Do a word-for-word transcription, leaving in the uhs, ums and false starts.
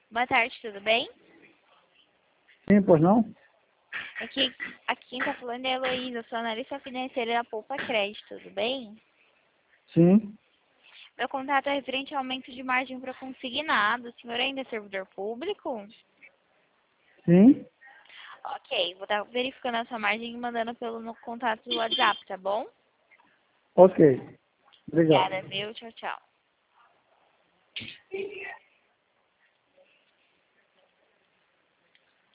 Boa tarde, tudo bem? Sim, pois não? Aqui, aqui quem tá falando é a Heloísa, sou analista financeira da Poupa Crédito, tudo bem? Sim, Meu contato é referente ao aumento de margem para consignado. O senhor ainda é servidor público? sim. Ok, vou estar verificando a sua margem e mandando pelo no contato do WhatsApp, tá bom? Ok. Obrigado. Obrigada, viu? Tchau, tchau.